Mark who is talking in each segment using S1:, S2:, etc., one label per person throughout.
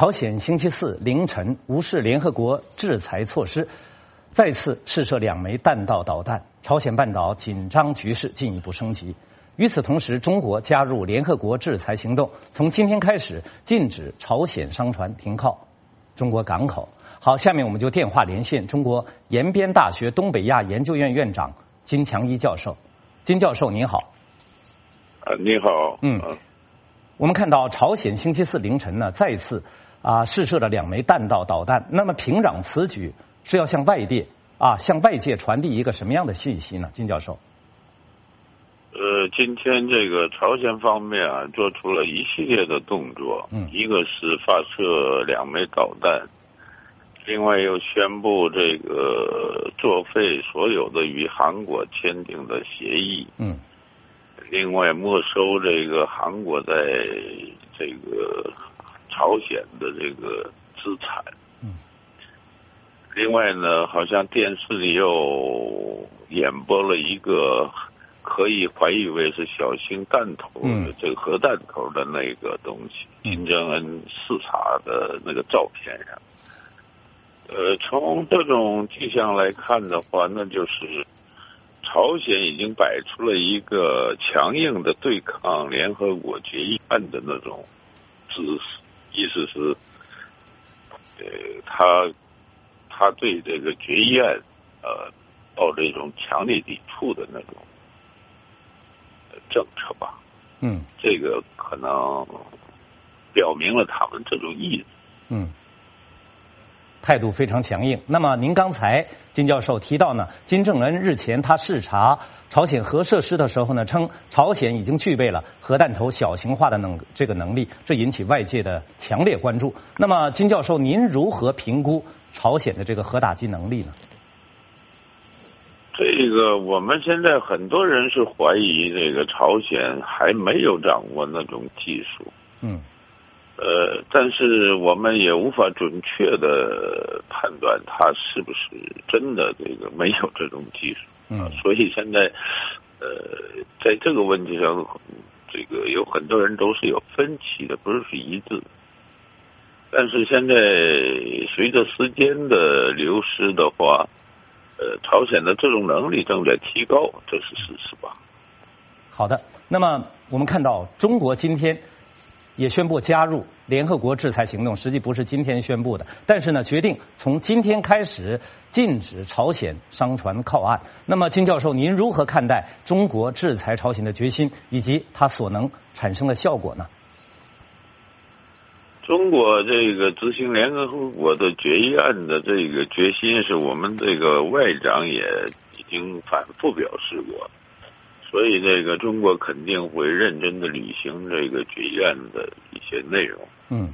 S1: 朝鲜星期四凌晨无视联合国制裁措施，再次试射2枚弹道导弹，朝鲜半岛紧张局势进一步升级。与此同时，中国加入联合国制裁行动，从今天开始禁止朝鲜商船停靠中国港口。好，下面我们就电话连线中国延边大学东北亚研究院院长金强一教授。金教授您好。
S2: 你好。
S1: 我们看到朝鲜星期四凌晨呢再次试射了2枚弹道导弹。那么平壤此举是要向外界传递一个什么样的信息呢？金教授。
S2: 今天这个朝鲜方面做出了一系列的动作，一个是发射2枚导弹，另外又宣布这个作废所有的与韩国签订的协议，另外没收这个韩国在这个朝鲜的这个资产，另外呢，好像电视里又演播了一个可以怀疑为是小型弹头的这个核弹头的那个东西，金正恩视察的那个照片上。从这种迹象来看的话，那就是朝鲜已经摆出了一个强硬的对抗联合国决议案的那种姿势，意思是，他对这个决议案抱着一种强烈抵触的那种政策吧。这个可能表明了他们这种意思。
S1: 态度非常强硬。那么您刚才金教授提到呢，金正恩日前他视察朝鲜核设施的时候呢，称朝鲜已经具备了核弹头小型化的这个能力，这引起外界的强烈关注。那么金教授，您如何评估朝鲜的这个核打击能力呢？
S2: 这个我们现在很多人是怀疑这个朝鲜还没有掌握那种技术。但是我们也无法准确的判断他是不是真的这个没有这种技术。所以现在在这个问题上，这个有很多人都是有分歧的，不是一致的。但是现在随着时间的流失的话，朝鲜的这种能力正在提高，这是事实吧？
S1: 好的，那么我们看到中国今天也宣布加入联合国制裁行动，实际不是今天宣布的，但是呢，决定从今天开始禁止朝鲜商船靠岸。那么金教授，您如何看待中国制裁朝鲜的决心，以及它所能产生的效果呢？
S2: 中国这个执行联合国的决议案的这个决心，是我们这个外长也已经反复表示过。所以这个中国肯定会认真的履行这个决议案的一些内容。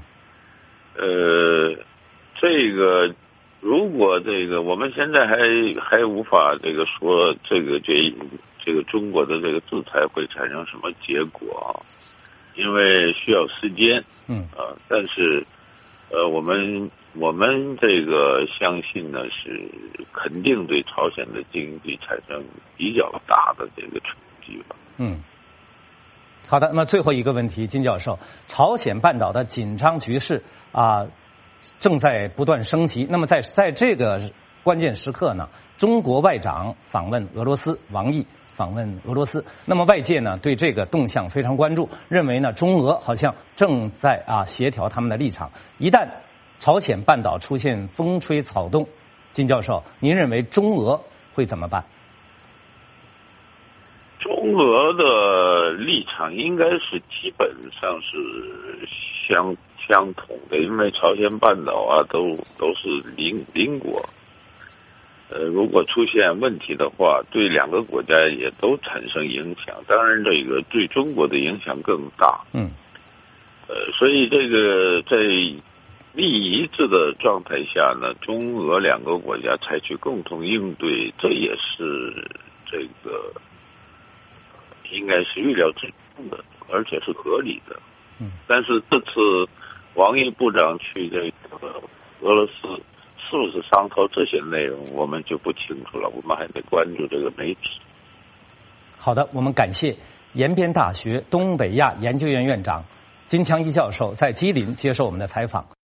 S2: 这个如果这个我们现在还无法这个说这个这个中国的这个制裁会产生什么结果因为需要时间。但是我们这个相信呢，是肯定对朝鲜的经济产生比较大的这个冲击吧。
S1: 好的，那么最后一个问题，金教授，朝鲜半岛的紧张局势正在不断升级。那么在这个关键时刻呢，中国外长访问俄罗斯，王毅访问俄罗斯。那么外界呢对这个动向非常关注，认为呢中俄好像正在协调他们的立场。一旦朝鲜半岛出现风吹草动，金教授，您认为中俄会怎么办？
S2: 中俄的立场应该是基本上是相同的，因为朝鲜半岛都是邻国。如果出现问题的话，对2个国家也都产生影响。当然，这个对中国的影响更大。所以这个在利益一致的状态下呢，中俄2个国家采取共同应对，这也是这个应该是预料之中的，而且是合理的。但是这次王毅部长去这个俄罗斯，是不是商讨这些内容，我们就不清楚了。我们还得关注这个媒体。
S1: 好的，我们感谢延边大学东北亚研究院院长金强一教授在吉林接受我们的采访。